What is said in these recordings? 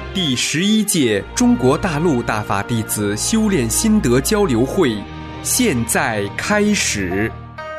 第11届中国大陆大法弟子修炼心得交流会现在开始。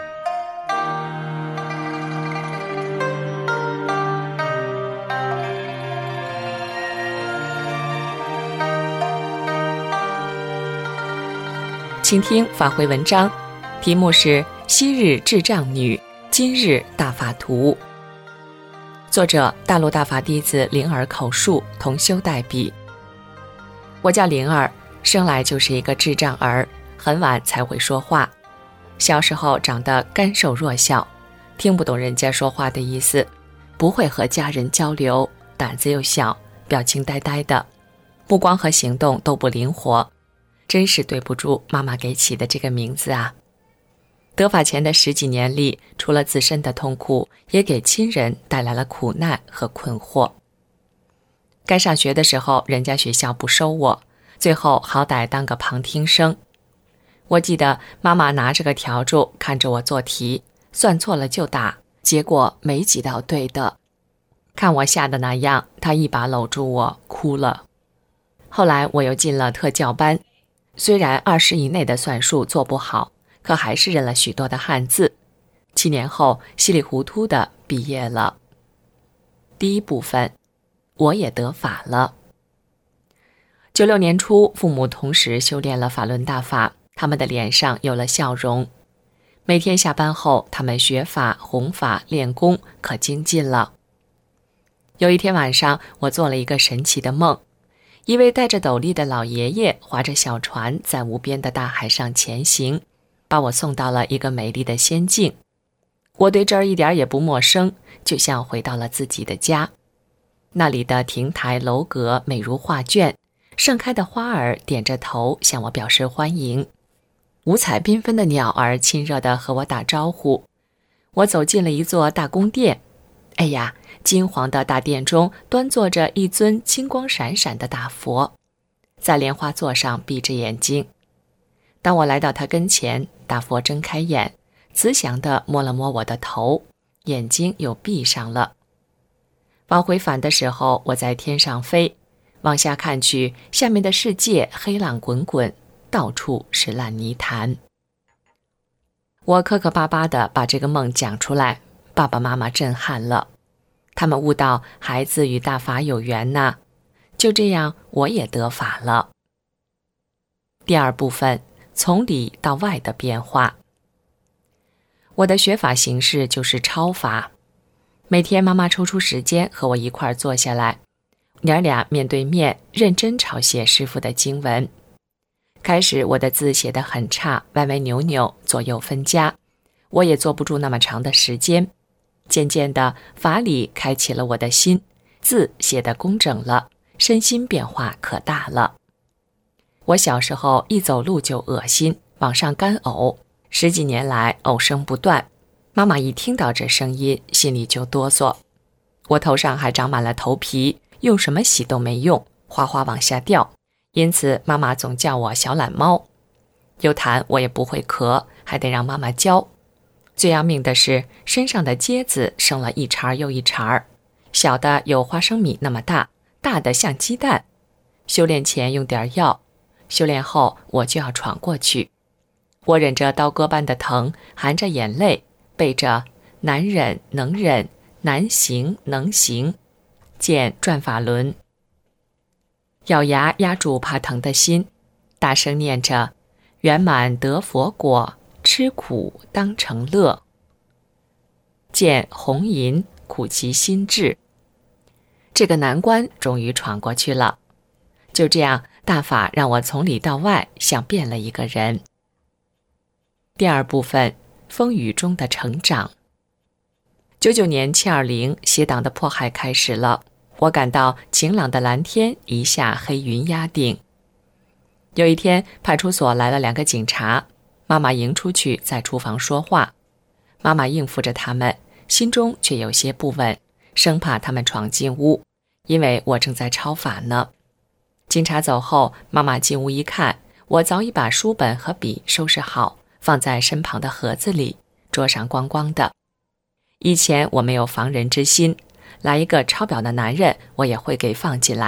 请听法会文章，题目是昔日智障女，今日大法图。作者大陆大法弟子灵儿口述，同修代笔。我叫灵儿，生来就是一个智障儿，很晚才会说话。小时候长得干瘦弱小，听不懂人家说话的意思，不会和家人交流，胆子又小，表情呆呆的，目光和行动都不灵活。真是对不住妈妈给起的这个名字啊！得法前的10几年里，除了自身的痛苦，也给亲人带来了苦难和困惑。该上学的时候，人家学校不收我，最后好歹当个旁听生。我记得妈妈拿着个笤帚看着我做题，算错了就打，结果没几道对的。看我吓得那样，她一把搂住我，哭了。后来我又进了特教班，虽然20以内的算术做不好，可还是认了许多的汉字。7年后稀里糊涂的毕业了。第一部分，我也得法了。96年初，父母同时修炼了法轮大法，他们的脸上有了笑容。每天下班后，他们学法、弘法、练功，可精进了。有一天晚上，我做了一个神奇的梦。一位戴着斗笠的老爷爷划着小船在无边的大海上前行，把我送到了一个美丽的仙境。我对这儿一点也不陌生，就像回到了自己的家。那里的亭台楼阁美如画卷，盛开的花儿点着头向我表示欢迎，五彩缤纷的鸟儿亲热地和我打招呼。我走进了一座大宫殿，哎呀，金黄的大殿中端坐着一尊金光闪闪的大佛，在莲花座上闭着眼睛。当我来到他跟前，大佛睁开眼，慈祥地摸了摸我的头，眼睛又闭上了。往回返的时候，我在天上飞，往下看去，下面的世界黑浪滚滚，到处是烂泥潭。我磕磕巴巴地把这个梦讲出来，爸爸妈妈震撼了。他们悟到孩子与大法有缘呐，就这样我也得法了。第二部分，从里到外的变化。我的学法形式就是抄法。每天妈妈抽出时间和我一块儿坐下来，娘俩面对面认真抄写师父的经文。开始我的字写得很差，歪歪扭扭，左右分家，我也坐不住那么长的时间。渐渐的，法理开启了我的心，字写得工整了，身心变化可大了。我小时候一走路就恶心，往上干呕，10几年来呕声不断。妈妈一听到这声音，心里就哆嗦。我头上还长满了头皮，用什么洗都没用，哗哗往下掉，因此妈妈总叫我小懒猫。有痰我也不会咳，还得让妈妈教。最要命的是，身上的疖子生了一茬又一茬，小的有花生米那么大，大的像鸡蛋。修炼前用点药，修炼后我就要闯过去。我忍着刀割般的疼，含着眼泪，背着难忍能忍，难行能行，见转法轮。咬牙压住怕疼的心，大声念着圆满得佛果，吃苦当成乐。见红银苦其心志。这个难关终于闯过去了。就这样，大法让我从里到外像变了一个人。第二部分，风雨中的成长。99年720，邪党的迫害开始了。我感到晴朗的蓝天一下黑云压顶。有一天，派出所来了2个警察，妈妈迎出去在厨房说话。妈妈应付着他们，心中却有些不稳，生怕他们闯进屋，因为我正在抄法呢。警察走后，妈妈进屋一看，我早已把书本和笔收拾好，放在身旁的盒子里，桌上光光的。以前我没有防人之心，来一个抄表的男人，我也会给放进来，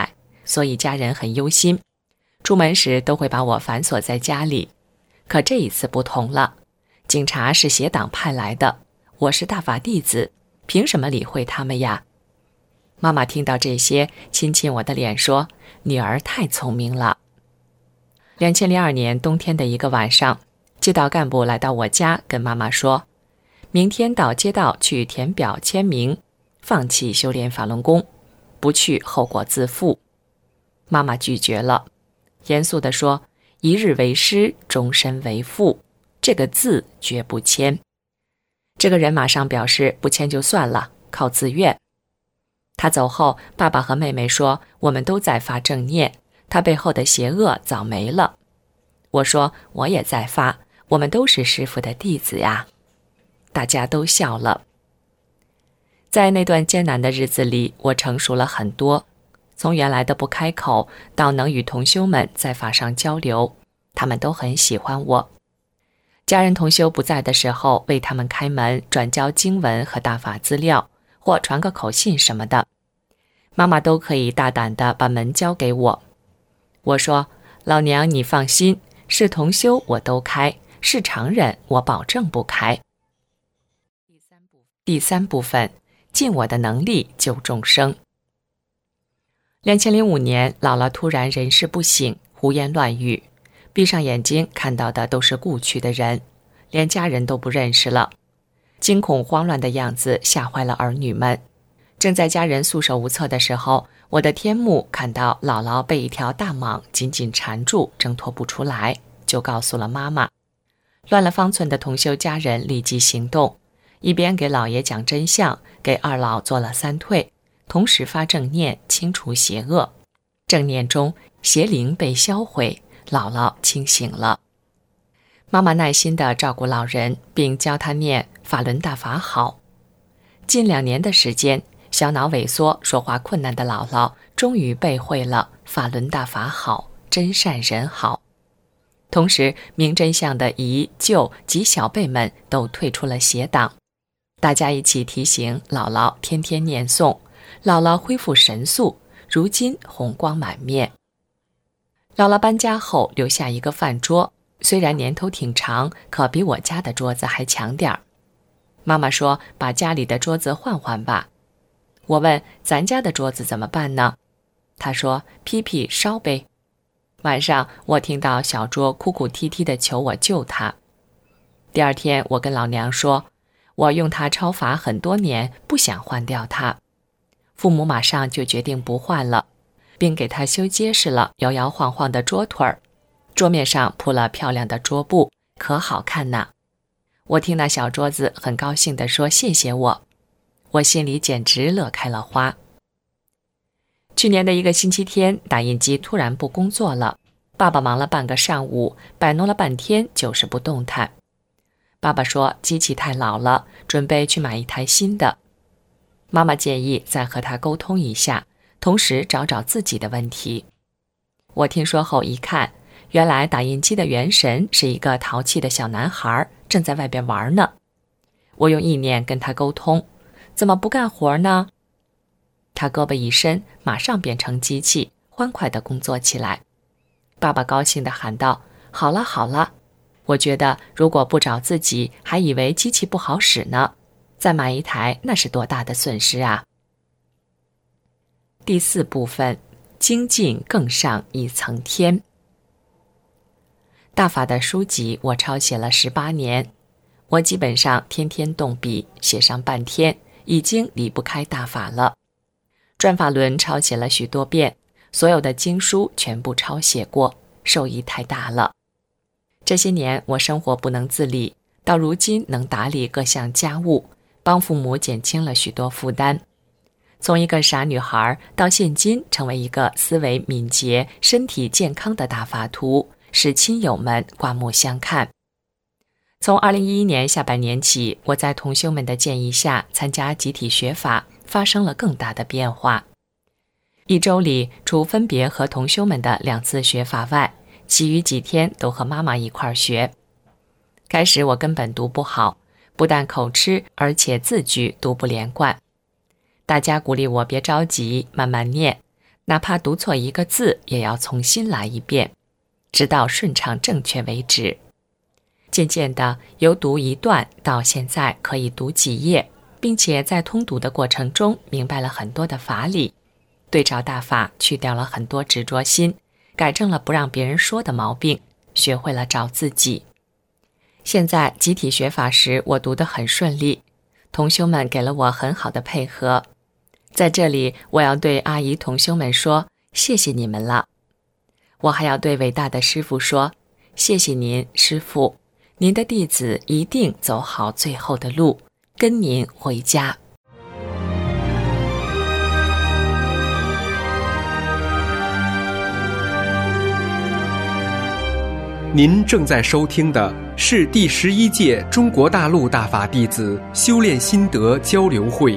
所以家人很忧心，出门时都会把我反锁在家里。可这一次不同了，警察是邪党派来的，我是大法弟子，凭什么理会他们呀？妈妈听到这些，亲亲我的脸说，女儿太聪明了。2002年冬天的一个晚上，街道干部来到我家，跟妈妈说，明天到街道去填表签名，放弃修炼法轮功，不去后果自负。妈妈拒绝了，严肃地说，一日为师，终身为父，这个字绝不签。这个人马上表示不签就算了，靠自愿。他走后，爸爸和妹妹说，我们都在发正念，他背后的邪恶早没了。我说，我也在发，我们都是师父的弟子呀。大家都笑了。在那段艰难的日子里，我成熟了很多，从原来的不开口到能与同修们在法上交流，他们都很喜欢我。家人同修不在的时候，为他们开门，转交经文和大法资料，或传个口信什么的，妈妈都可以大胆地把门交给我。我说，老娘你放心，是同修我都开，是常人我保证不开。第三部分，尽我的能力救众生。2005年，姥姥突然人事不省，胡言乱语，闭上眼睛看到的都是故去的人，连家人都不认识了。惊恐慌乱的样子吓坏了儿女们。正在家人束手无策的时候，我的天目看到姥姥被一条大蟒紧紧缠住，挣脱不出来，就告诉了妈妈。乱了方寸的同修家人立即行动，一边给姥爷讲真相，给二老做了3退，同时发正念清除邪恶。正念中，邪灵被销毁，姥姥清醒了。妈妈耐心地照顾老人，并教他念法轮大法好。近2年的时间，小脑萎缩、说话困难的姥姥终于背会了法轮大法好，真善人好。同时，明真相的姨、舅及小辈们都退出了邪党，大家一起提醒姥姥天天念诵，姥姥恢复神速，如今红光满面。姥姥搬家后留下一个饭桌，虽然年头挺长，可比我家的桌子还强点儿。妈妈说，把家里的桌子换换吧。我问，咱家的桌子怎么办呢？她说，批批烧呗。晚上我听到小桌哭哭啼啼地求我救她。第二天我跟老娘说，我用它抄法很多年，不想换掉它。父母马上就决定不换了，并给它修结实了摇摇晃晃的桌腿儿，桌面上铺了漂亮的桌布，可好看呐。我听那小桌子很高兴地说谢谢我，我心里简直乐开了花。去年的一个星期天，打印机突然不工作了，爸爸忙了半个上午，摆弄了半天就是不动弹。爸爸说机器太老了，准备去买一台新的。妈妈建议再和他沟通一下，同时找找自己的问题。我听说后一看，原来打印机的元神是一个淘气的小男孩，正在外边玩呢。我用意念跟他沟通，怎么不干活呢？他胳膊一伸，马上变成机器，欢快地工作起来。爸爸高兴地喊道，好了好了，我觉得如果不找自己，还以为机器不好使呢，再买一台那是多大的损失啊。第4部分，精进更上一层天。大法的书籍我抄写了18年，我基本上天天动笔，写上半天，已经离不开大法了。转法轮抄写了许多遍，所有的经书全部抄写过，受益太大了。这些年我生活不能自理，到如今能打理各项家务，帮父母减轻了许多负担。从一个傻女孩到现今成为一个思维敏捷、身体健康的大法徒，使亲友们刮目相看。从2011年下半年起，我在同修们的建议下参加集体学法，发生了更大的变化。一周里，除分别和同修们的2次学法外，其余几天都和妈妈一块儿学。开始我根本读不好，不但口吃，而且字句读不连贯。大家鼓励我别着急，慢慢念， 哪怕读错一个字，也要重新来一遍，直到顺畅正确为止。渐渐的，由读一段到现在可以读几页，并且在通读的过程中明白了很多的法理，对照大法去掉了很多执着心，改正了不让别人说的毛病，学会了找自己。现在集体学法时，我读得很顺利，同修们给了我很好的配合。在这里，我要对阿姨同修们说，谢谢你们了。我还要对伟大的师父说，谢谢您，师父，您的弟子一定走好最后的路，跟您回家。 您正在收听的是第11届中国大陆大法弟子修炼心得交流会。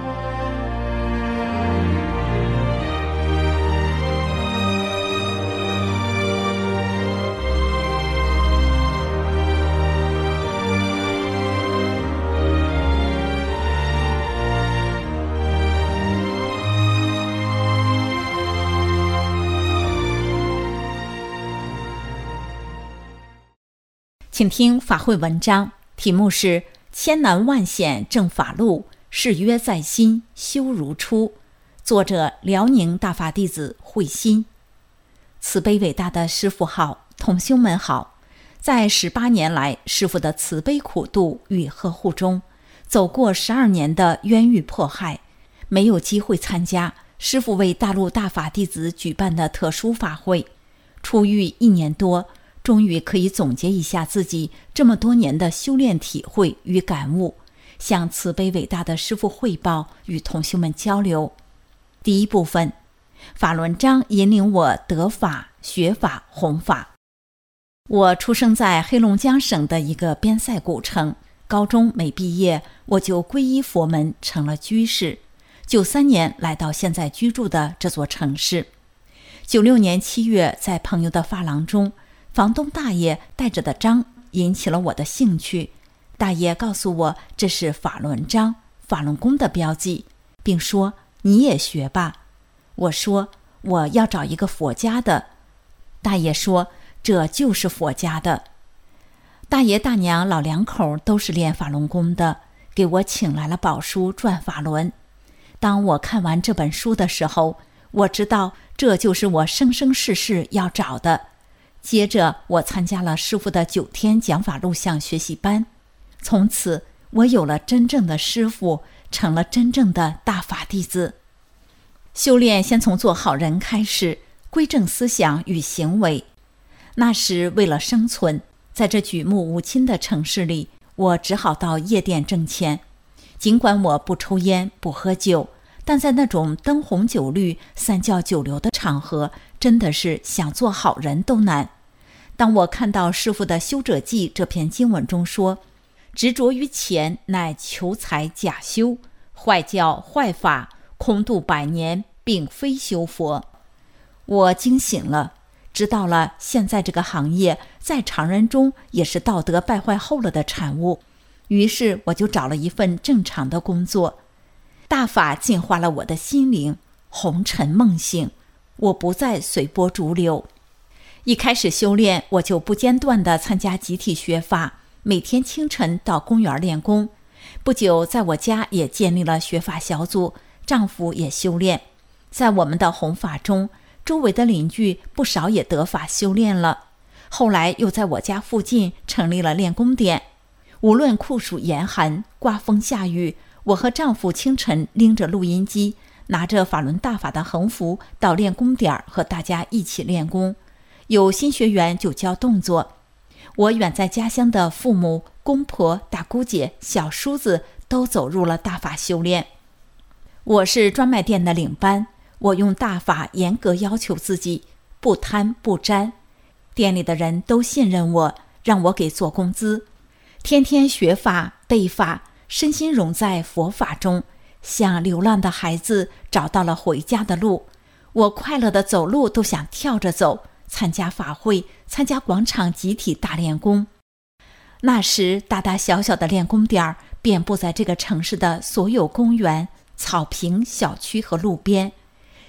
请听法会文章，题目是千难万险正法路，誓约在心，修如初。作者辽宁大法弟子慧心。慈悲伟大的师父好，同修们好。在18年来师父的慈悲苦度与呵护中，走过12年的冤狱迫害，没有机会参加师父为大陆大法弟子举办的特殊法会。出狱1年多，终于可以总结一下自己这么多年的修炼体会与感悟，向慈悲伟大的师父汇报，与同修们交流。第一部分，法轮章引领我得法、学法、弘法。我出生在黑龙江省的一个边塞古城，高中没毕业，我就皈依佛门，成了居士。93年来到现在居住的这座城市。96年7月，在朋友的发廊中，房东大爷带着的章引起了我的兴趣。大爷告诉我这是法轮章，法轮功的标记，并说你也学吧。我说我要找一个佛家的。大爷说这就是佛家的。大爷大娘老两口都是练法轮功的，给我请来了宝书《转法轮》。当我看完这本书的时候，我知道这就是我生生世世要找的。接着我参加了师父的9天讲法录像学习班，从此我有了真正的师父，成了真正的大法弟子。修炼先从做好人开始，归正思想与行为。那时为了生存，在这举目无亲的城市里，我只好到夜店挣钱。尽管我不抽烟不喝酒，但在那种灯红酒绿、三教九流的场合，真的是想做好人都难。当我看到师父的《修者记》这篇经文中说，执着于钱乃求财假修，坏教坏法，空度100年，并非修佛，我惊醒了，知道了现在这个行业在常人中也是道德败坏后了的产物。于是我就找了一份正常的工作。大法净化了我的心灵，红尘梦醒，我不再随波逐流。一开始修炼，我就不间断地参加集体学法，每天清晨到公园练功。不久，在我家也建立了学法小组，丈夫也修炼。在我们的弘法中，周围的邻居不少也得法修炼了。后来又在我家附近成立了练功点。无论酷暑严寒，刮风下雨，我和丈夫清晨拎着录音机，拿着法轮大法的横幅到练功点和大家一起练功。有新学员就教动作。我远在家乡的父母、公婆、大姑姐、小叔子都走入了大法修炼。我是专卖店的领班，我用大法严格要求自己，不贪不沾。店里的人都信任我，让我给做工资。天天学法背法，身心融在佛法中，像流浪的孩子找到了回家的路。我快乐的走路都想跳着走，参加法会，参加广场集体大练功。那时大大小小的练功点遍布在这个城市的所有公园、草坪、小区和路边。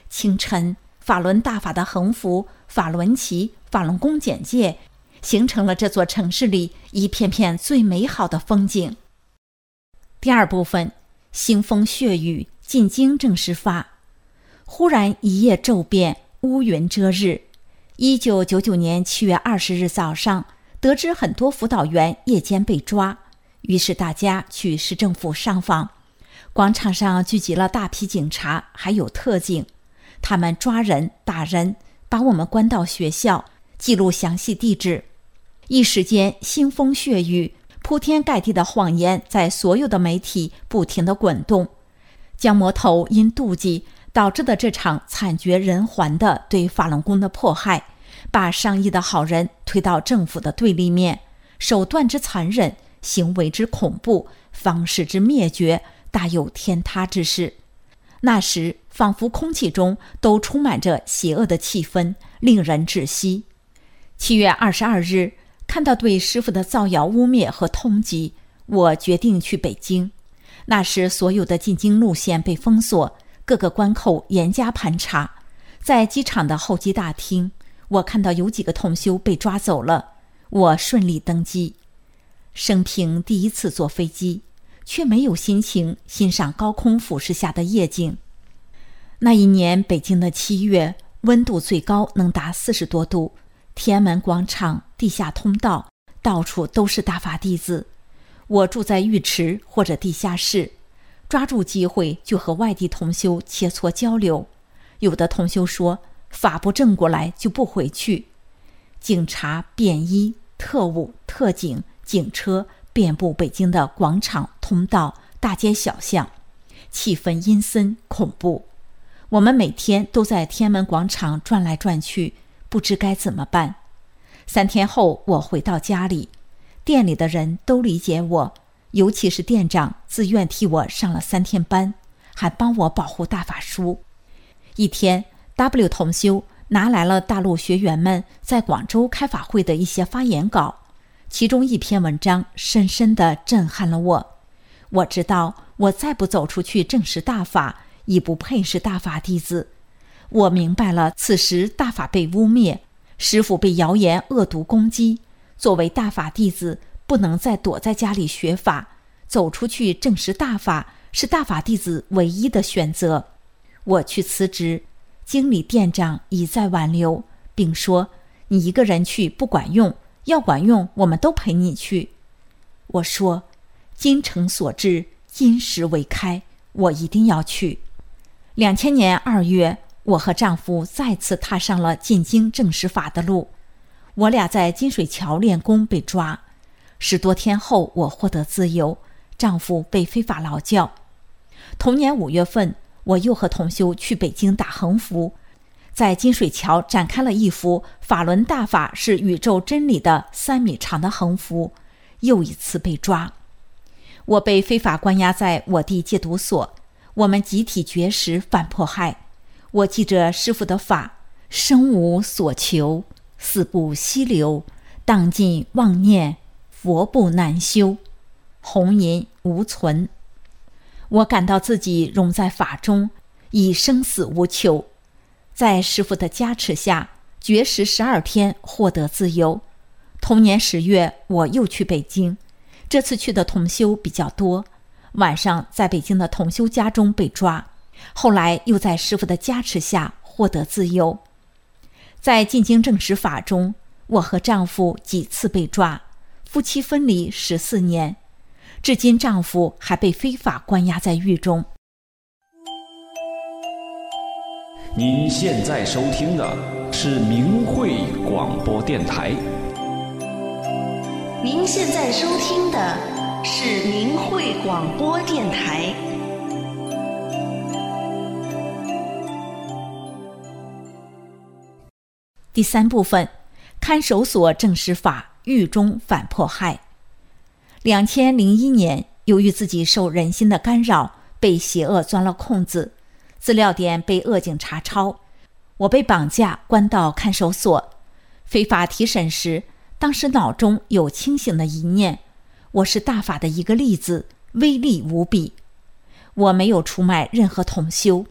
清晨，法轮大法的横幅、法轮旗、法轮功简介，形成了这座城市里一片片最美好的风景。第二部分，腥风血雨，进京正式法。忽然一夜骤变，乌云遮日。1999年7月20日早上，得知很多辅导员夜间被抓，于是大家去市政府上访。广场上聚集了大批警察，还有特警，他们抓人、打人，把我们关到学校，记录详细地址。一时间腥风血雨，铺天盖地的谎言在所有的媒体不停地滚动。江魔头因妒忌导致的这场惨绝人寰的对法轮功的迫害，把上亿的好人推到政府的对立面，手段之残忍，行为之恐怖，方式之灭绝，大有天塌之势。那时仿佛空气中都充满着邪恶的气氛，令人窒息。7月22日，看到对师父的造谣污蔑和通缉，我决定去北京。那时所有的进京路线被封锁，各个关口严加盘查。在机场的候机大厅，我看到有几个同修被抓走了，我顺利登机。生平第一次坐飞机，却没有心情欣赏高空俯视下的夜景。那一年北京的7月，温度最高能达40多度，天安门广场、地下通道到处都是大法弟子。我住在浴池或者地下室，抓住机会就和外地同修切磋交流。有的同修说法不正过来就不回去。警察、便衣、特务、特警、警车遍布北京的广场、通道、大街小巷，气氛阴森恐怖。我们每天都在天安门广场转来转去，不知该怎么办。3天后，我回到家里，店里的人都理解我，尤其是店长自愿替我上了3天班，还帮我保护大法书。一天 W 同修拿来了大陆学员们在广州开法会的一些发言稿，其中一篇文章深深地震撼了我。我知道我再不走出去证实大法，已不配是大法弟子。我明白了，此时大法被污蔑，师父被谣言恶毒攻击，作为大法弟子不能再躲在家里学法，走出去证实大法是大法弟子唯一的选择。我去辞职，经理店长一再挽留，并说你一个人去不管用，要管用我们都陪你去。我说精诚所至，金石为开，我一定要去。2000年2月，我和丈夫再次踏上了进京正实法的路。我俩在金水桥练功被抓，10多天后我获得自由，丈夫被非法劳教。同年5月份，我又和同修去北京打横幅，在金水桥展开了一幅法轮大法是宇宙真理的3米长的横幅，又一次被抓。我被非法关押在我地戒毒所，我们集体绝食反迫害。我记着师父的法，生无所求，死不息流，当尽妄念，佛不难修，红颜无存。我感到自己融在法中，已生死无求。在师父的加持下，绝食12天，获得自由。同年10月，我又去北京，这次去的同修比较多，晚上在北京的同修家中被抓，后来又在师父的加持下获得自由。在进京正实法中，我和丈夫几次被抓，夫妻分离14年，至今丈夫还被非法关押在狱中。 您现在收听的是明慧广播电台。 您现在收听的是明慧广播电台。 第3部分，看守所正实法，狱中反迫害。2001年，由于自己受人心的干扰，被邪恶钻了空子，资料点被恶警查抄，我被绑架关到看守所。非法提审时，当时脑中有清醒的一念，我是大法的一个例子，威力无比。我没有出卖任何同修，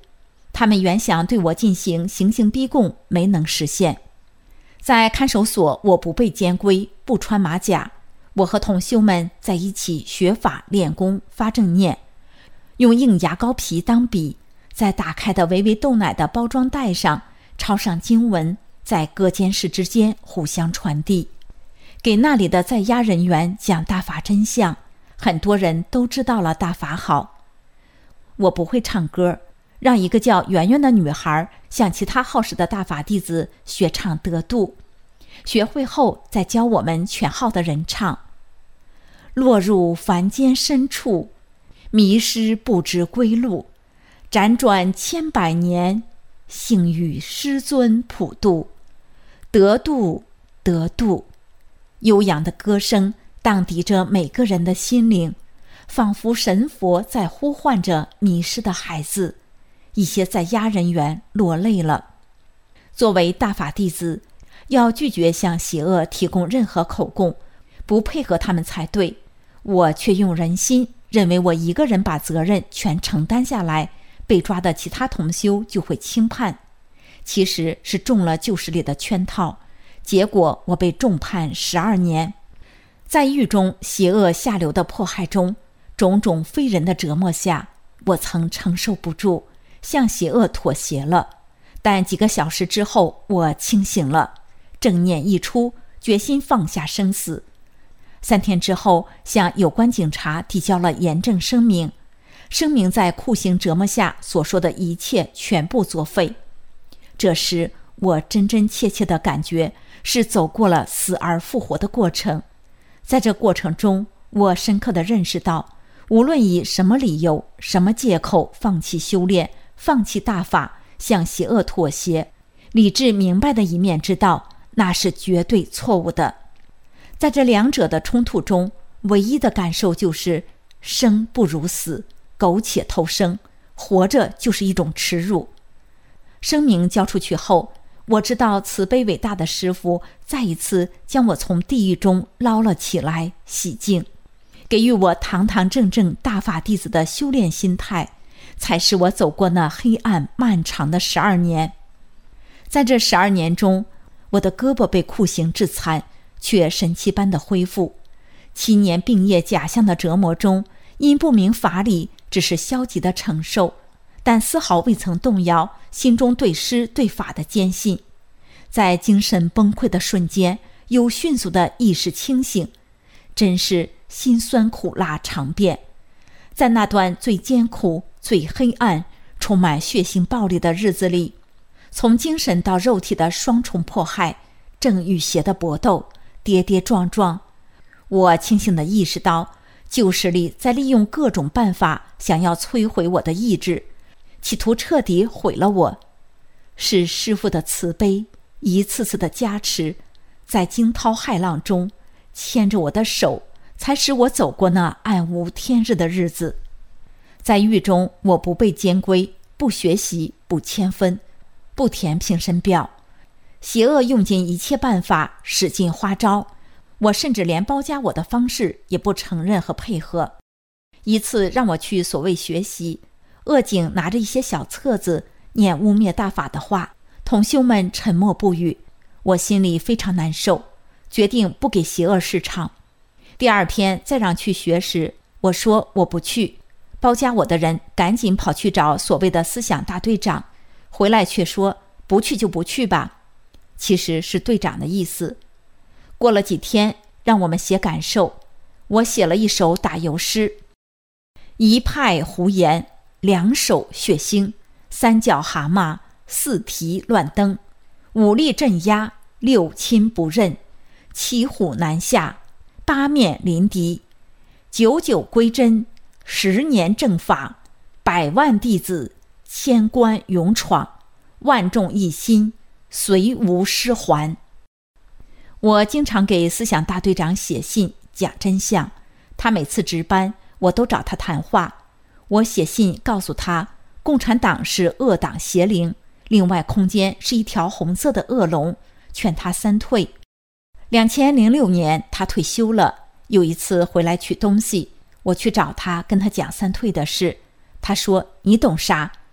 他们原想对我进行刑刑逼供，没能实现。在看守所，我不被监规，不穿马甲，我和同修们在一起学法练功发正念，用硬牙膏皮当笔，在打开的微微豆奶的包装袋上抄上经文，在各监室之间互相传递，给那里的在押人员讲大法真相。很多人都知道了大法好。我不会唱歌，让一个叫圆圆的女孩向其他好事的大法弟子学唱得度，学会后再教我们全号的人唱。落入凡间深处，迷失不知归路，辗转千百年，幸遇师尊普渡，得度得度。悠扬的歌声荡涤着每个人的心灵，仿佛神佛在呼唤着迷失的孩子。一些在押人员落泪了。作为大法弟子，要拒绝向邪恶提供任何口供，不配合他们才对。我却用人心，认为我一个人把责任全承担下来，被抓的其他同修就会轻判。其实是中了旧势力的圈套，结果我被重判12年。在狱中邪恶下流的迫害中，种种非人的折磨下，我曾承受不住，向邪恶妥协了。但几个小时之后，我清醒了，正念一出，决心放下生死。3天之后，向有关警察递交了严正声明，声明在酷刑折磨下所说的一切全部作废。这时我真真切切地感觉是走过了死而复活的过程。在这过程中，我深刻地认识到，无论以什么理由、什么借口放弃修炼、放弃大法，向邪恶妥协，理智明白的一面知道，那是绝对错误的。在这两者的冲突中，唯一的感受就是生不如死，苟且偷生，活着就是一种耻辱。声明交出去后，我知道慈悲伟大的师父再一次将我从地狱中捞了起来，洗净，给予我堂堂正正大法弟子的修炼心态，才使我走过那黑暗漫长的12年。在这12年中，我的胳膊被酷刑致残，却神奇般的恢复。7年病业假象的折磨中，因不明法理，只是消极的承受，但丝毫未曾动摇心中对师对法的坚信。在精神崩溃的瞬间，又迅速的意识清醒，真是辛酸苦辣尝遍。在那段最艰苦、最黑暗、充满血腥暴力的日子里，从精神到肉体的双重迫害，正与邪的搏斗，跌跌撞撞，我清醒地意识到，旧势力在利用各种办法想要摧毁我的意志，企图彻底毁了我。是师父的慈悲一次次的加持，在惊涛骇浪中牵着我的手，才使我走过那暗无天日的日子。在狱中，我不被监规，不学习，不签分，不填评审表，邪恶用尽一切办法，使尽花招，我甚至连包夹我的方式也不承认和配合。一次让我去所谓学习，恶警拿着一些小册子念污蔑大法的话，同修们沉默不语，我心里非常难受，决定不给邪恶市场。第2天再让去学时，我说我不去，包夹我的人赶紧跑去找所谓的思想大队长，回来却说不去就不去吧，其实是队长的意思。过了几天，让我们写感受，我写了一首打油诗：一派胡言，2手血腥，3脚蛤蟆，4蹄乱蹬，5力镇压，6亲不认，7虎南下，8面临敌，9九归真，10年正法，100万弟子，1000关勇闯，万众一心，虽无失还。我经常给思想大队长写信讲真相，他每次值班，我都找他谈话。我写信告诉他，共产党是恶党邪灵，另外空间是一条红色的恶龙，劝他3退。2006年他退休了，有一次回来取东西，我去找他，跟他讲3退的事。他说：你懂啥？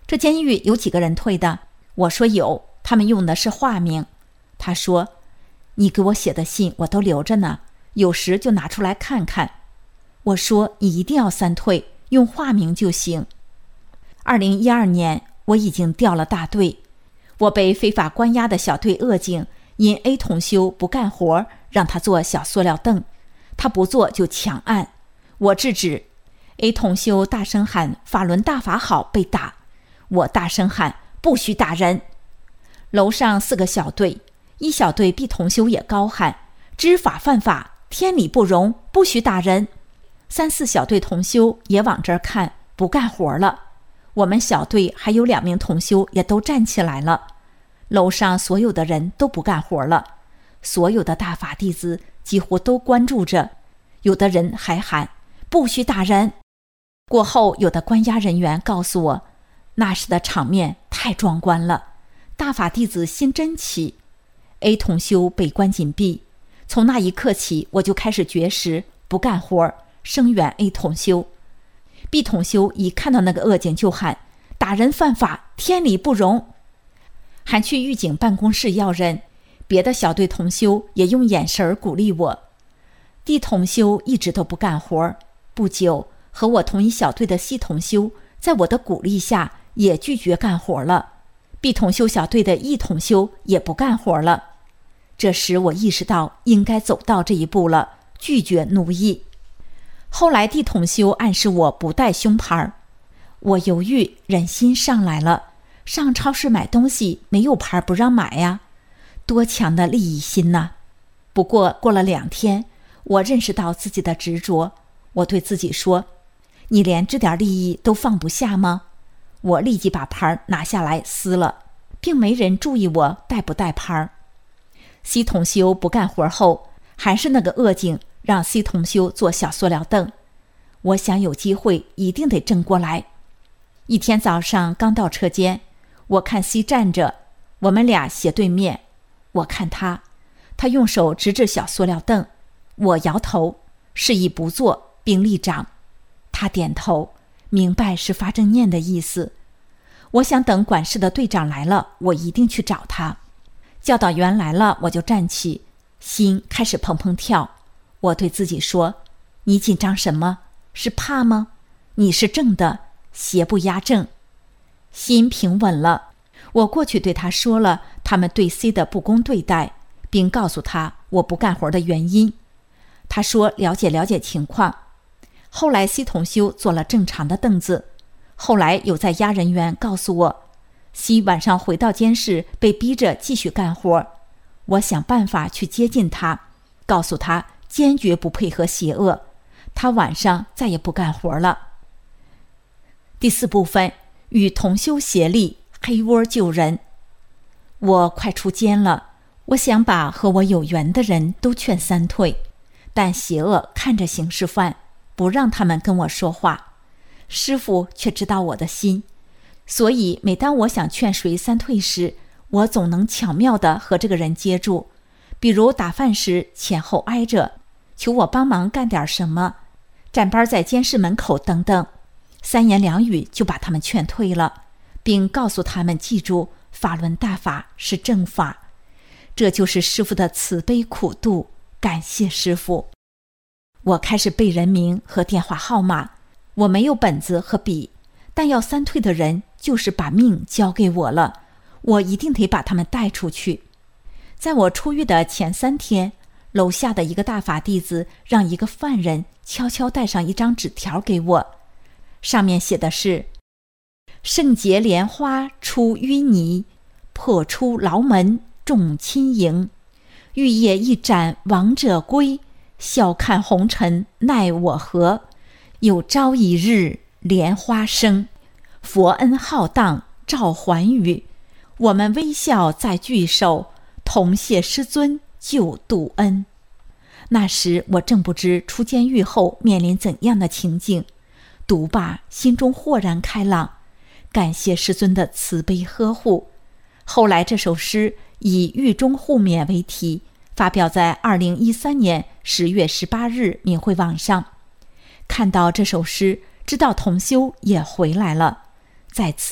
这监狱有几个人退的？我说有，他们用的是化名。他说，你给我写的信我都留着呢，有时就拿出来看看。我说，你一定要3退，用化名就行。2012年我已经调了大队，我被非法关押的小队恶警因 A 同修不干活，让他坐小塑料凳，他不坐就强按，我制止。A 同修大声喊法轮大法好，被打，我大声喊不许打人。楼上4个小队，一小队 B 同修也高喊知法犯法，天理不容，不许打人。3、4小队同修也往这儿看，不干活了。我们小队还有2名同修也都站起来了。楼上所有的人都不干活了，所有的大法弟子几乎都关注着，有的人还喊不许打人。过后有的关押人员告诉我，那时的场面太壮观了，大法弟子心真齐。A 同修被关禁闭，从那一刻起我就开始绝食不干活，声援 A 同修。B 同修一看到那个恶警就喊打人犯法，天理不容，还去狱警办公室要人。别的小队同修也用眼神鼓励我。D 同修一直都不干活，不久和我同一小队的 C 同修在我的鼓励下也拒绝干活了。B 同修小队的 E 同修也不干活了。这时我意识到应该走到这一步了，拒绝奴役。后来 D 同修暗示我不带胸牌，我犹豫，忍心上来了。上超市买东西没有牌不让买呀，多强的利益心呐！不过过了2天，我认识到自己的执着，我对自己说，你连这点利益都放不下吗？我立即把牌拿下来撕了，并没人注意我带不带牌。C 同修不干活后，还是那个恶警让 C 同修坐小塑料凳。我想有机会一定得争过来。一天早上刚到车间，我看 C 站着，我们俩斜对面。我看他用手指指小塑料凳，我摇头示意不坐并立掌。他点头，明白是发正念的意思。我想等管事的队长来了，我一定去找他。教导员来了，我就站起，心开始砰砰跳。我对自己说，你紧张什么？是怕吗？你是正的，邪不压正。心平稳了，我过去对他说了他们对 C 的不公对待，并告诉他我不干活的原因。他说了解情况。后来 C 同修坐了正常的凳子。后来有在押人员告诉我， C 晚上回到监室被逼着继续干活。我想办法去接近他，告诉他坚决不配合邪恶。他晚上再也不干活了。第4部分，与同修协力，黑窝救人。我快出监了，我想把和我有缘的人都劝3退，但邪恶看着刑事犯，不让他们跟我说话。师父却知道我的心，所以每当我想劝谁3退时，我总能巧妙地和这个人接住。比如打饭时前后挨着，求我帮忙干点什么，站班在监室门口等等，3言2语就把他们劝退了，并告诉他们记住法轮大法是正法。这就是师父的慈悲苦度，感谢师父。我开始背人名和电话号码，我没有本子和笔，但要3退的人就是把命交给我了，我一定得把他们带出去。在我出狱的前3天，楼下的一个大法弟子让一个犯人悄悄带上一张纸条给我，上面写的是：圣洁莲花出淤泥，破出牢门众亲迎，玉叶一盏亡者归，笑看红尘奈我何，有朝一日莲花生，佛恩浩荡照寰宇，我们微笑在聚首，同谢师尊救度恩。那时我正不知出监狱后面临怎样的情景，读罢心中豁然开朗，感谢师尊的慈悲呵护。后来这首诗以狱中互勉为题，发表在2013年10月18日明慧网上。看到这首诗，知道同修也回来了，在此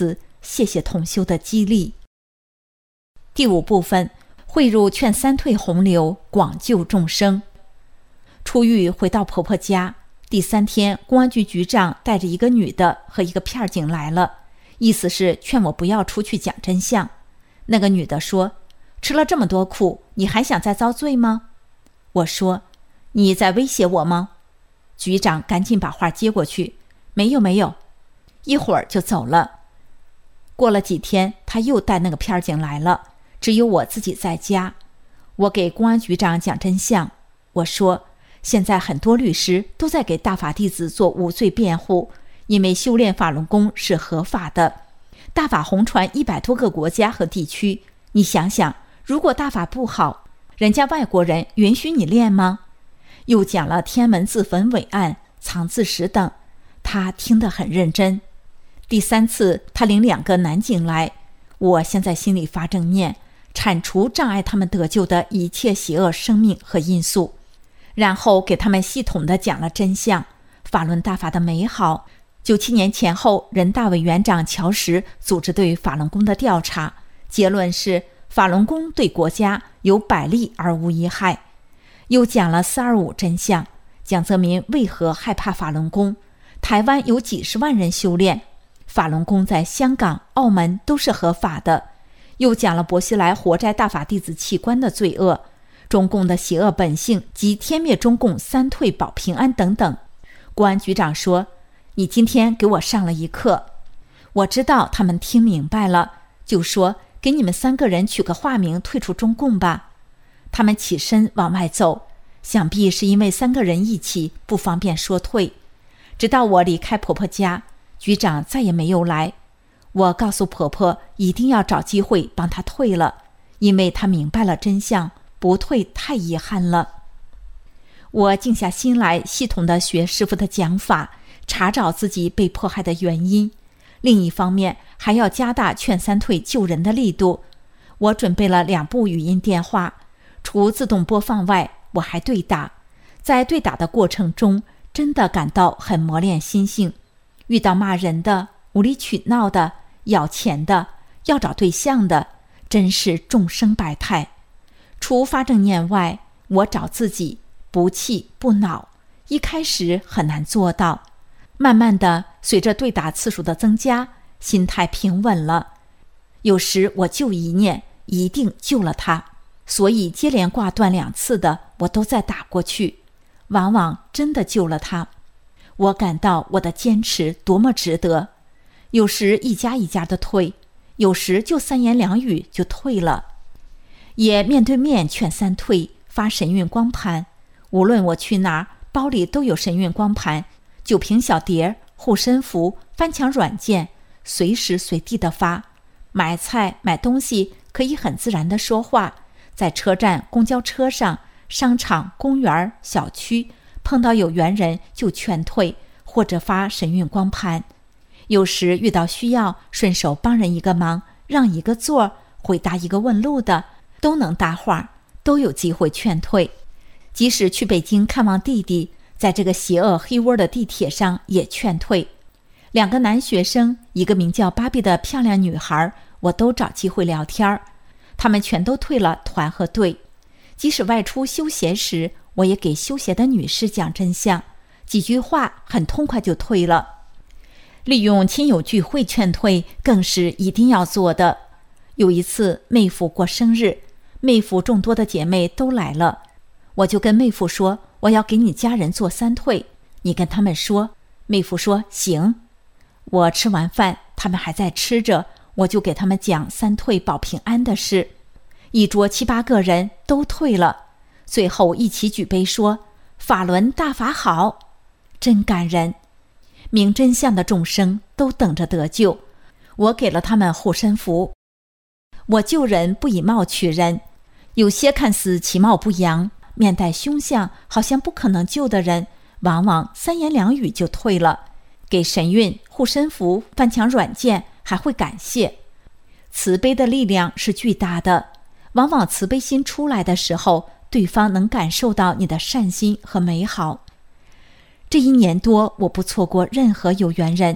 谢谢同修的激励。第5部分，汇入劝三退洪流，广救众生。出狱回到婆婆家，第3天，公安局局长带着一个女的和一个片警来了，意思是劝我不要出去讲真相。那个女的说，吃了这么多苦，你还想再遭罪吗？我说，你在威胁我吗？局长赶紧把话接过去，没有，一会儿就走了。过了几天，他又带那个片警来了，只有我自己在家。我给公安局长讲真相，我说，现在很多律师都在给大法弟子做无罪辩护，因为修炼法轮功是合法的，大法红传100多个国家和地区，你想想，如果大法不好，人家外国人允许你练吗？又讲了天安门自焚伟案、藏字石等，他听得很认真。第3次他领2个男警来，我现在心里发正念，铲除障碍他们得救的一切邪恶生命和因素，然后给他们系统地讲了真相，法轮大法的美好。97年前后，人大委员长乔石组织对法轮功的调查，结论是法轮功对国家有百利而无一害。又讲了425真相，江泽民为何害怕法轮功，台湾有几十万人修炼，法轮功在香港、澳门都是合法的。又讲了薄熙来活摘大法弟子器官的罪恶，中共的邪恶本性及天灭中共三退保平安等等。公安局长说，你今天给我上了一课。我知道他们听明白了，就说给你们3个人取个化名退出中共吧。他们起身往外走，想必是因为3个人一起不方便说退。直到我离开婆婆家，局长再也没有来。我告诉婆婆一定要找机会帮她退了，因为她明白了真相，不退太遗憾了。我静下心来，系统地学师父的讲法，查找自己被迫害的原因。另一方面，还要加大劝三退救人的力度。我准备了2部语音电话，除自动播放外，我还对打。在对打的过程中，真的感到很磨练心性。遇到骂人的、无理取闹的、要钱的、要找对象的，真是众生百态。除发正念外，我找自己，不气不恼。一开始很难做到，慢慢的，随着对打次数的增加，心态平稳了。有时我就一念，一定救了他，所以接连挂断2次的，我都再打过去，往往真的救了他。我感到我的坚持多么值得。有时一家一家的退，有时就3言2语就退了。也面对面劝三退，发神韵光盘，无论我去哪儿，包里都有神韵光盘、酒瓶小碟、护身符、翻墙软件，随时随地的发。买菜买东西可以很自然的说话，在车站、公交车上、商场、公园、小区碰到有缘人就劝退，或者发神韵光盘。有时遇到需要，顺手帮人一个忙，让一个座，回答一个问路的，都能搭话，都有机会劝退。即使去北京看望弟弟，在这个邪恶黑窝的地铁上也劝退。2个男学生，一个名叫芭比的漂亮女孩，我都找机会聊天，他们全都退了团和队。即使外出修鞋时，我也给修鞋的女士讲真相，几句话很痛快就退了。利用亲友聚会劝退更是一定要做的。有一次妹夫过生日，妹夫众多的姐妹都来了，我就跟妹夫说，我要给你家人做三退，你跟他们说。妹夫说行。我吃完饭，他们还在吃着，我就给他们讲三退保平安的事。一桌7、8个人都退了，最后一起举杯说法轮大法好，真感人。明真相的众生都等着得救，我给了他们护身符。我救人不以貌取人，有些看似其貌不扬、面带凶相，好像不可能救的人，往往3言2语就退了。给神韵、护身符、翻墙软件，还会感谢。慈悲的力量是巨大的，往往慈悲心出来的时候，对方能感受到你的善心和美好。这1年多，我不错过任何有缘人，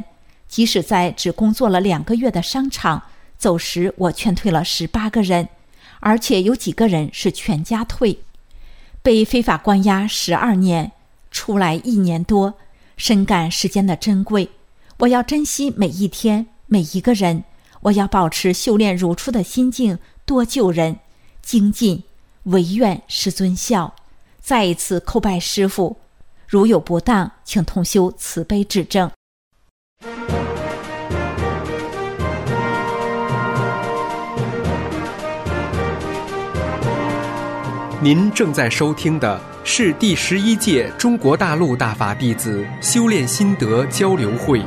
即使在只工作了2个月的商场，走时我劝退了18个人，而且有几个人是全家退。被非法关押12年，出来1年多，深感时间的珍贵。我要珍惜每一天，每一个人。我要保持修炼如初的心境，多救人，精进，唯愿师尊笑。再一次叩拜师父，如有不当，请同修慈悲指正。 您正在收听的是第11届中国大陆大法弟子修炼心得交流会。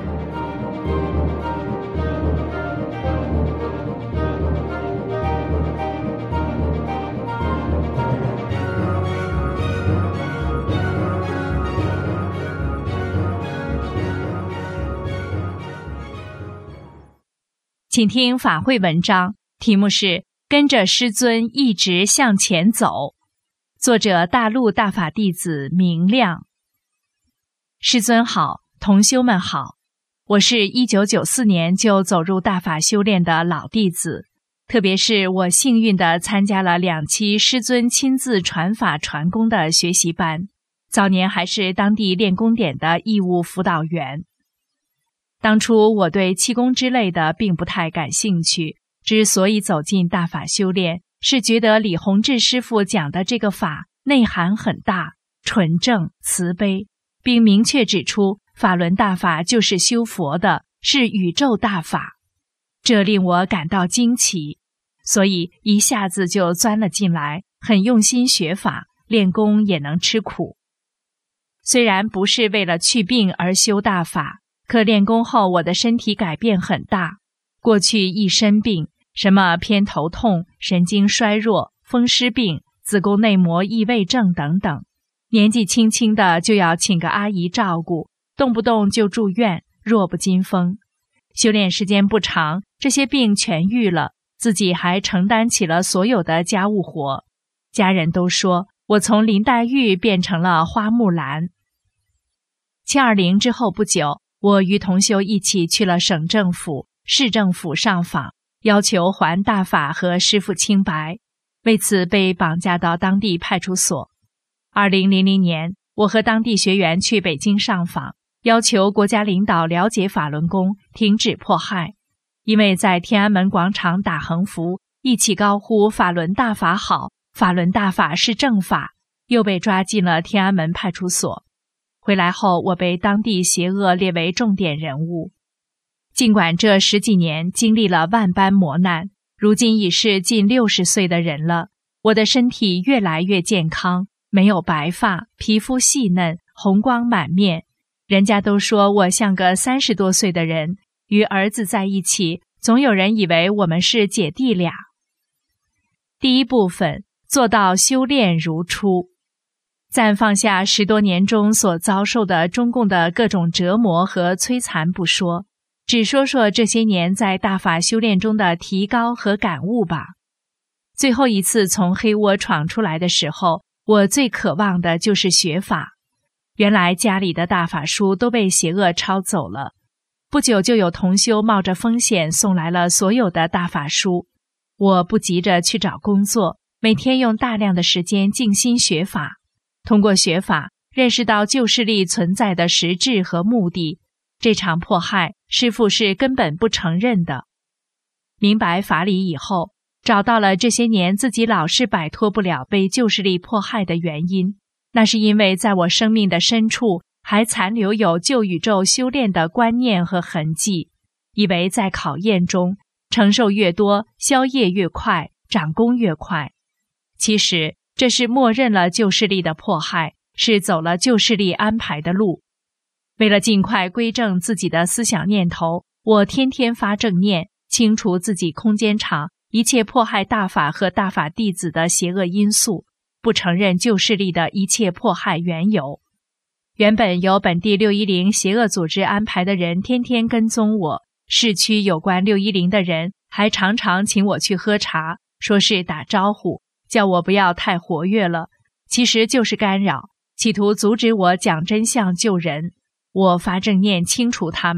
请听法会文章，题目是跟着师尊一直向前走，作者大陆大法弟子明亮。师尊好，同修们好，我是1994年就走入大法修炼的老弟子，特别是我幸运地参加了2期师尊亲自传法传功的学习班，早年还是当地练功点的义务辅导员。当初我对气功之类的并不太感兴趣，之所以走进大法修炼，是觉得李洪志师父讲的这个法内涵很大，纯正慈悲，并明确指出法轮大法就是修佛的，是宇宙大法，这令我感到惊奇，所以一下子就钻了进来，很用心学法，练功也能吃苦。虽然不是为了去病而修大法，可练功后我的身体改变很大，过去一身病，什么偏头痛、神经衰弱、风湿病、子宫内膜异位症等等，年纪轻轻的就要请个阿姨照顾，动不动就住院，弱不禁风。修炼时间不长，这些病痊愈了，自己还承担起了所有的家务活。家人都说我从林黛玉变成了花木兰。720之后不久，我与同修一起去了省政府、市政府上访，要求还大法和师父清白，为此被绑架到当地派出所。2000年，我和当地学员去北京上访，要求国家领导了解法轮功，停止迫害。因为在天安门广场打横幅，一起高呼法轮大法好，法轮大法是正法，又被抓进了天安门派出所。回来后，我被当地邪恶列为重点人物。尽管这10几年经历了万般磨难，如今已是近60岁的人了，我的身体越来越健康，没有白发，皮肤细嫩，红光满面。人家都说我像个30多岁的人，与儿子在一起，总有人以为我们是姐弟俩。第一部分，做到修炼如初。暂放下10多年中所遭受的中共的各种折磨和摧残不说，只说说这些年在大法修炼中的提高和感悟吧。最后一次从黑窝闯出来的时候，我最渴望的就是学法。原来家里的大法书都被邪恶抄走了，不久就有同修冒着风险送来了所有的大法书。我不急着去找工作，每天用大量的时间静心学法。通过学法，认识到旧势力存在的实质和目的，这场迫害，师父是根本不承认的。明白法理以后，找到了这些年自己老是摆脱不了被旧势力迫害的原因，那是因为在我生命的深处还残留有旧宇宙修炼的观念和痕迹，以为在考验中承受越多，消业越快，长功越快。其实这是默认了旧势力的迫害，是走了旧势力安排的路。为了尽快归正自己的思想念头，我天天发正念，清除自己空间场一切迫害大法和大法弟子的邪恶因素，不承认旧势力的一切迫害缘由。原本由本地610邪恶组织安排的人天天跟踪我，市区有关610的人还常常请我去喝茶，说是打招呼，叫我不要太活跃了，其实就是干扰，企图阻止我讲真相救人。我发正念清除他们，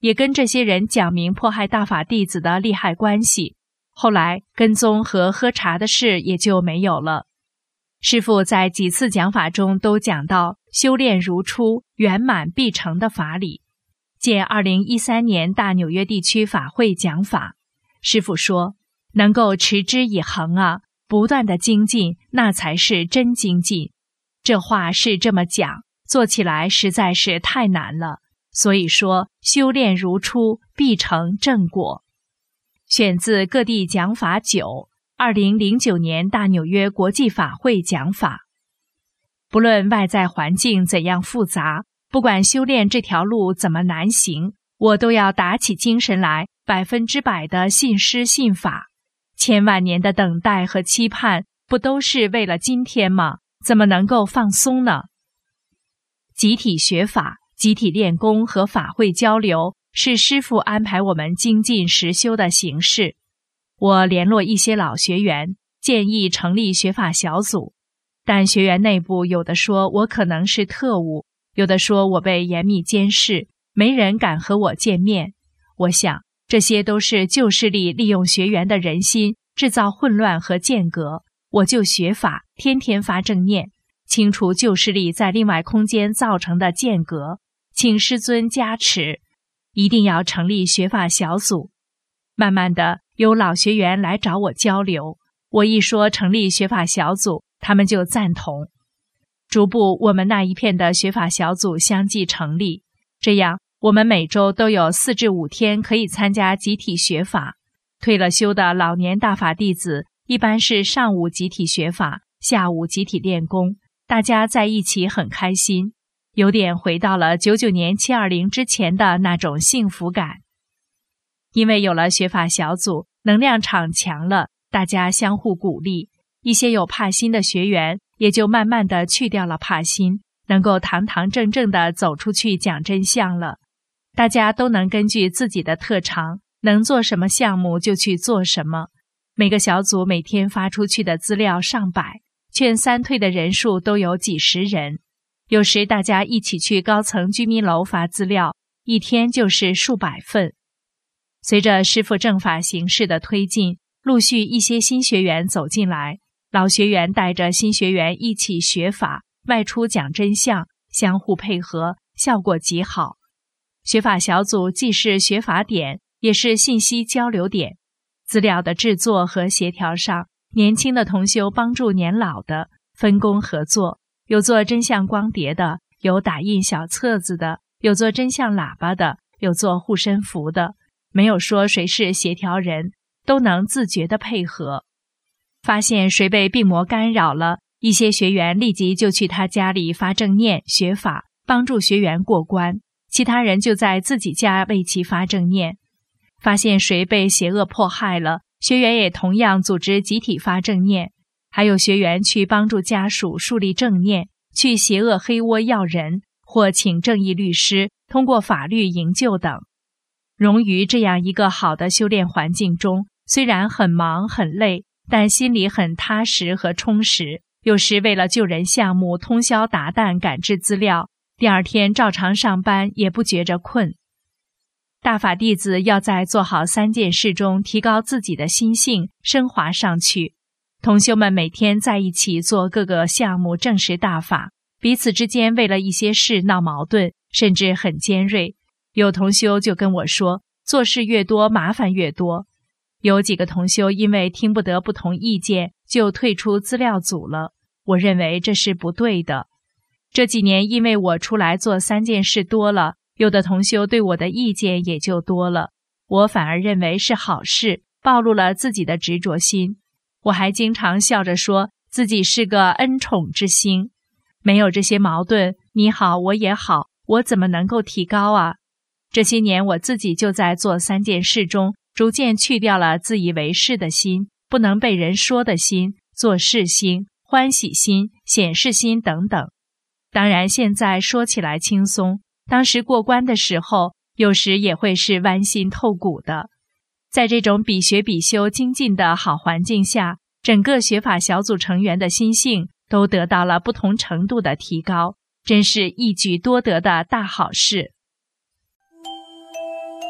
也跟这些人讲明迫害大法弟子的利害关系，后来跟踪和喝茶的事也就没有了。师父在几次讲法中都讲到修炼如初，圆满必成的法理。见2013年大纽约地区法会讲法，师父说，能够持之以恒啊，不断的精进，那才是真精进。这话是这么讲，做起来实在是太难了。所以说，修炼如初，必成正果。选自各地讲法9 2009年大纽约国际法会讲法。不论外在环境怎样复杂，不管修炼这条路怎么难行，我都要打起精神来，100%的信师信法。千万年的等待和期盼，不都是为了今天吗？怎么能够放松呢？集体学法、集体练功和法会交流，是师父安排我们精进实修的形式。我联络一些老学员，建议成立学法小组，但学员内部有的说我可能是特务，有的说我被严密监视，没人敢和我见面。我想，这些都是旧势力利用学员的人心，制造混乱和间隔。我就学法，天天发正念，清除旧势力在另外空间造成的间隔，请师尊加持，一定要成立学法小组。慢慢的，有老学员来找我交流，我一说成立学法小组，他们就赞同。逐步，我们那一片的学法小组相继成立，这样我们每周都有4至5天可以参加集体学法。退了休的老年大法弟子一般是上午集体学法，下午集体练功，大家在一起很开心，有点回到了99年720之前的那种幸福感。因为有了学法小组，能量场强了，大家相互鼓励，一些有怕心的学员也就慢慢的去掉了怕心，能够堂堂正正的走出去讲真相了。大家都能根据自己的特长，能做什么项目就去做什么。每个小组每天发出去的资料上百，劝三退的人数都有几十人。有时大家一起去高层居民楼发资料，一天就是数百份。随着师父正法形式的推进，陆续一些新学员走进来，老学员带着新学员一起学法，外出讲真相，相互配合，效果极好。学法小组既是学法点，也是信息交流点。资料的制作和协调上，年轻的同修帮助年老的，分工合作，有做真相光碟的，有打印小册子的，有做真相喇叭的，有做护身符的，没有说谁是协调人，都能自觉地配合。发现谁被病魔干扰了，一些学员立即就去他家里发正念学法，帮助学员过关，其他人就在自己家为其发正念。发现谁被邪恶迫害了，学员也同样组织集体发正念，还有学员去帮助家属树立正念，去邪恶黑窝要人，或请正义律师通过法律营救等。融于这样一个好的修炼环境中，虽然很忙很累，但心里很踏实和充实。有时为了救人项目通宵达旦赶制资料，第二天照常上班也不觉着困。大法弟子要在做好3件事中提高自己的心性，升华上去。同修们每天在一起做各个项目证实大法，彼此之间为了一些事闹矛盾，甚至很尖锐。有同修就跟我说，做事越多麻烦越多。有几个同修因为听不得不同意见，就退出资料组了。我认为这是不对的。这几年因为我出来做3件事多了，有的同修对我的意见也就多了，我反而认为是好事，暴露了自己的执着心。我还经常笑着说自己是个恩宠之星，没有这些矛盾，你好我也好，我怎么能够提高啊？这些年我自己就在做3件事中，逐渐去掉了自以为是的心，不能被人说的心，做事心、欢喜心、显示心等等。当然现在说起来轻松，当时过关的时候，有时也会是剜心透骨的。在这种比学比修精进的好环境下，整个学法小组成员的心性都得到了不同程度的提高，真是一举多得的大好事。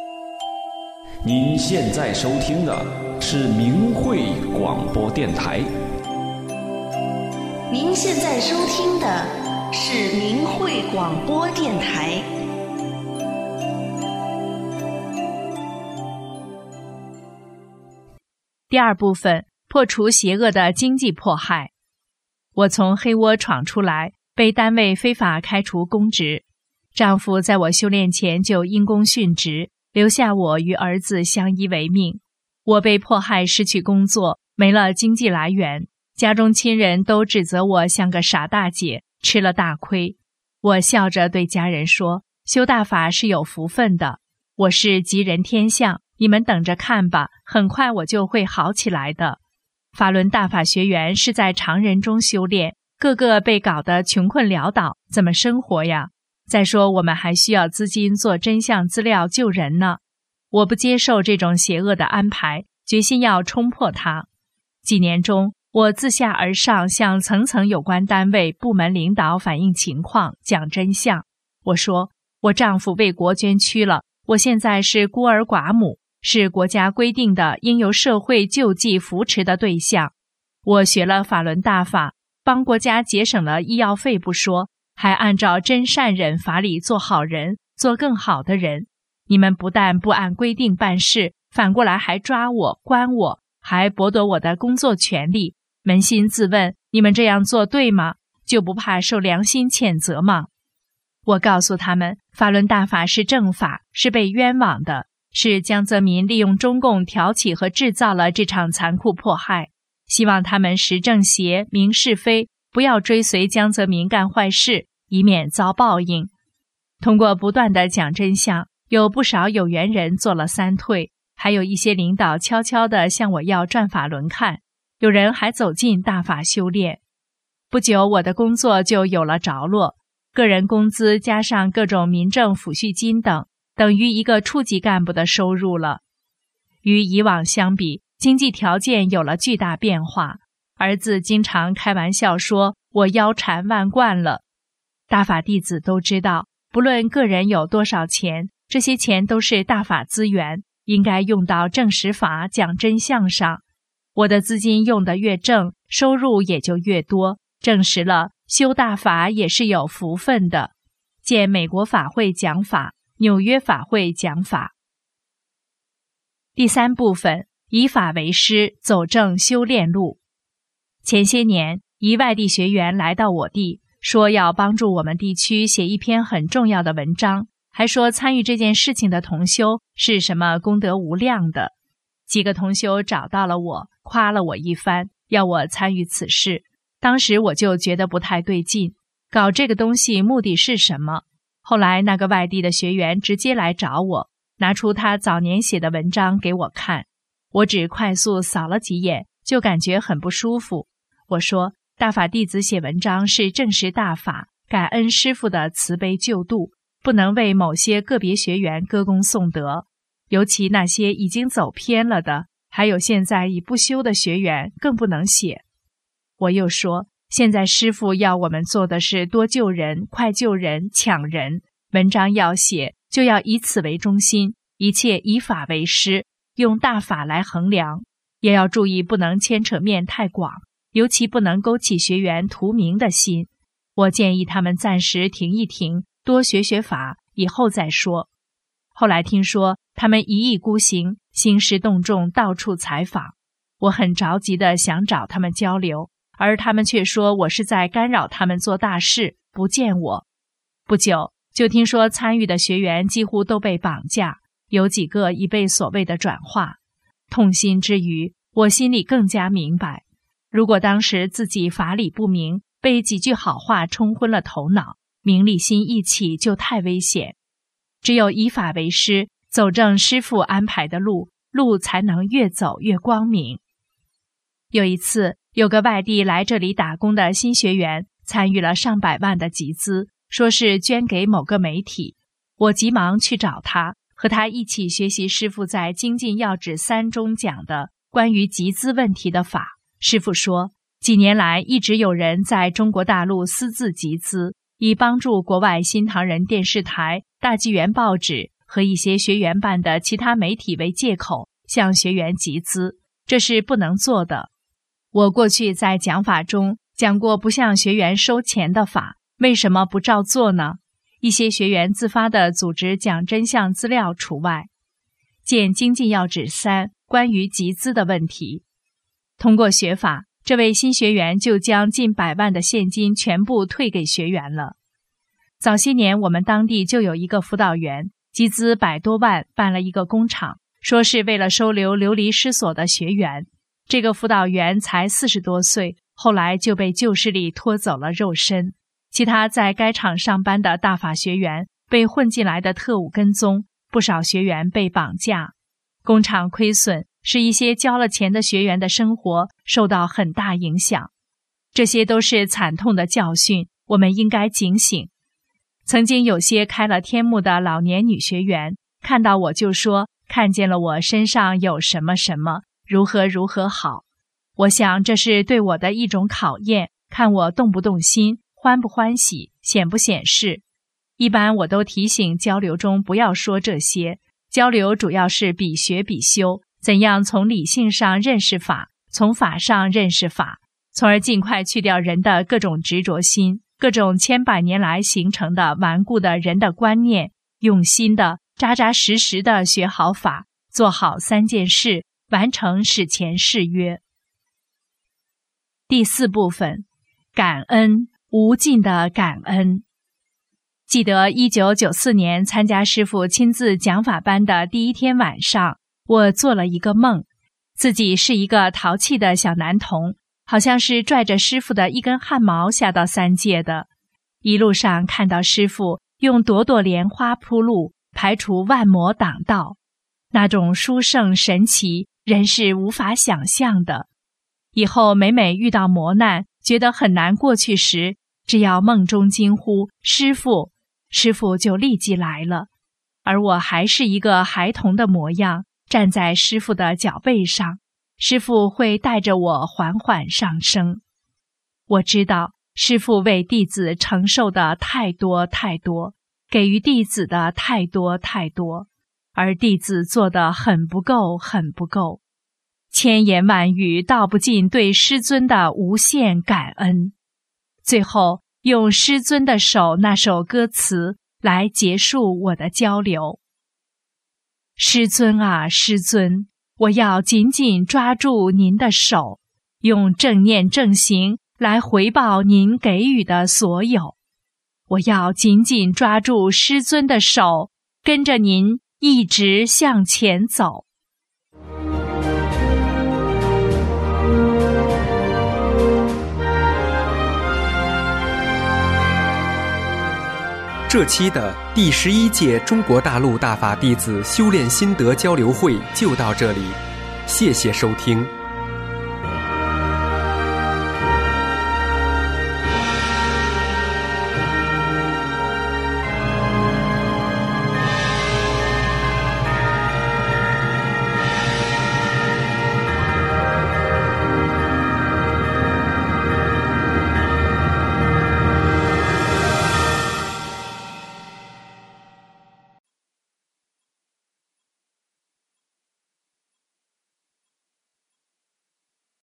您现在收听的是明慧广播电台。 您现在收听的是明慧广播电台。 第二部分，破除邪恶的经济迫害。我从黑窝闯出来，被单位非法开除公职。丈夫在我修炼前就因公殉职，留下我与儿子相依为命。我被迫害，失去工作，没了经济来源，家中亲人都指责我像个傻大姐，吃了大亏。我笑着对家人说，修大法是有福分的，我是吉人天相，你们等着看吧，很快我就会好起来的。法轮大法学员是在常人中修炼，个个被搞得穷困潦倒，怎么生活呀？再说我们还需要资金做真相资料救人呢。我不接受这种邪恶的安排，决心要冲破它。几年中，我自下而上向层层有关单位部门领导反映情况，讲真相。我说，我丈夫为国捐躯了，我现在是孤儿寡母，是国家规定的应由社会救济扶持的对象。我学了法轮大法，帮国家节省了医药费不说，还按照真善忍法理做好人，做更好的人。你们不但不按规定办事，反过来还抓我、关我，还剥夺我的工作权利。扪心自问，你们这样做对吗？就不怕受良心谴责吗？我告诉他们，法轮大法是正法，是被冤枉的，是江泽民利用中共挑起和制造了这场残酷迫害，希望他们识正邪、明是非，不要追随江泽民干坏事，以免遭报应。通过不断的讲真相，有不少有缘人做了3退，还有一些领导悄悄地向我要转法轮看，有人还走进大法修炼。不久，我的工作就有了着落，个人工资加上各种民政抚恤金等于一个处级干部的收入了。与以往相比，经济条件有了巨大变化。儿子经常开玩笑说，我腰缠万贯了。大法弟子都知道，不论个人有多少钱，这些钱都是大法资源，应该用到正实法、讲真相上。我的资金用得越正，收入也就越多，证实了修大法也是有福分的。见美国法会讲法，纽约法会讲法。第3部分，以法为师，走正修炼路。前些年，一外地学员来到我地，说要帮助我们地区写一篇很重要的文章，还说参与这件事情的同修是什么功德无量的。几个同修找到了我，夸了我一番，要我参与此事。当时我就觉得不太对劲，搞这个东西目的是什么？后来那个外地的学员直接来找我，拿出他早年写的文章给我看，我只快速扫了几眼，就感觉很不舒服。我说，大法弟子写文章是正实大法，感恩师父的慈悲救度，不能为某些个别学员歌功颂德，尤其那些已经走偏了的，还有现在已不修的学员更不能写。我又说，现在师父要我们做的是多救人、快救人、抢人，文章要写就要以此为中心，一切以法为师，用大法来衡量，也要注意不能牵扯面太广，尤其不能勾起学员图名的心。我建议他们暂时停一停，多学学法，以后再说。后来听说他们一意孤行，兴师动众，到处采访。我很着急的想找他们交流，而他们却说我是在干扰他们做大事，不见我。不久，就听说参与的学员几乎都被绑架，有几个已被所谓的转化。痛心之余，我心里更加明白，如果当时自己法理不明，被几句好话冲昏了头脑，名利心一起就太危险。只有以法为师，走正师父安排的路，路才能越走越光明。有一次，有个外地来这里打工的新学员参与了上百万的集资，说是捐给某个媒体。我急忙去找他，和他一起学习师父在精进要旨3中讲的关于集资问题的法。师父说，几年来一直有人在中国大陆私自集资，以帮助国外新唐人电视台、大纪元报纸和一些学员办的其他媒体为借口向学员集资，这是不能做的。我过去在讲法中讲过不向学员收钱的法，为什么不照做呢？一些学员自发地组织讲真相资料除外。见经济要旨3关于集资的问题。通过学法，这位新学员就将近100万的现金全部退给学员了。早些年我们当地就有一个辅导员集资100多万办了一个工厂，说是为了收留流离失所的学员。这个辅导员才40多岁，后来就被旧势力拖走了肉身。其他在该厂上班的大法学员被混进来的特务跟踪，不少学员被绑架。工厂亏损，使一些交了钱的学员的生活受到很大影响。这些都是惨痛的教训，我们应该警醒。曾经有些开了天目的老年女学员看到我就说，看见了我身上有什么什么，如何如何好。我想这是对我的一种考验，看我动不动心，欢不欢喜，显不显示。一般我都提醒交流中不要说这些，交流主要是比学比修，怎样从理性上认识法，从法上认识法，从而尽快去掉人的各种执着心，各种千百年来形成的顽固的人的观念，用心的扎扎实实的学好法，做好3件事，完成史前誓约。第4部分，感恩，无尽的感恩。记得1994年参加师父亲自讲法班的第1天晚上，我做了一个梦，自己是一个淘气的小男童，好像是拽着师父的一根汗毛下到3界的。一路上看到师父用朵朵莲花铺路，排除万魔挡道，那种殊胜神奇，人是无法想象的。以后每每遇到磨难，觉得很难过去时，只要梦中惊呼师父，师父就立即来了。而我还是一个孩童的模样，站在师父的脚背上，师父会带着我缓缓上升。我知道师父为弟子承受的太多太多，给予弟子的太多太多，而弟子做的很不够很不够，千言万语道不尽对师尊的无限感恩。最后用师尊的手那首歌词来结束我的交流。师尊啊师尊，我要紧紧抓住您的手，用正念正行来回报您给予的所有。我要紧紧抓住师尊的手，跟着您一直向前走。 这期的第11届中国大陆大法弟子修炼心得交流会就到这里，谢谢收听。